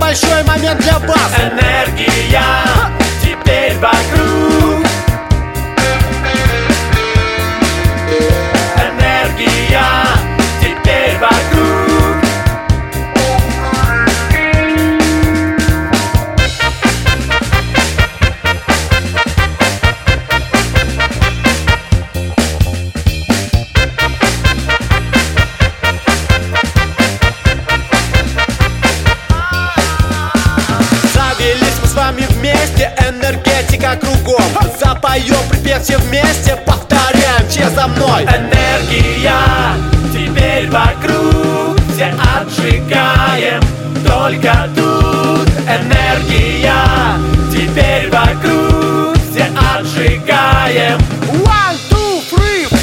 большой момент для вас. Энергия теперь вокруг. Энергия теперь вокруг. Завелись мы с вами вместе, энергетика кругом. Запоем припев все вместе, повторяем, все за мной. Энергия теперь вокруг. Все отжигаем только тут. Энергия теперь вокруг. Все отжигаем. 1, 2, 3, 4.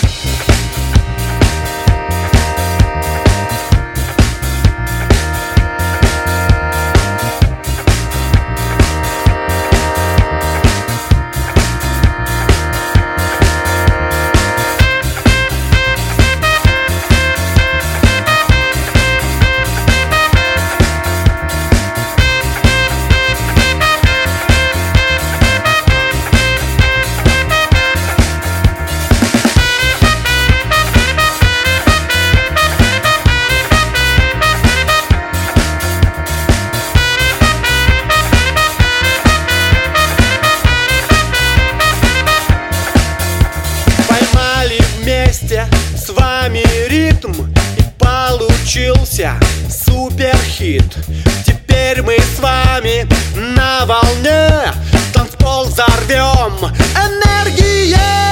Вместе с вами ритм, и получился суперхит. Теперь мы с вами на волне, танцпол взорвем. Энергия!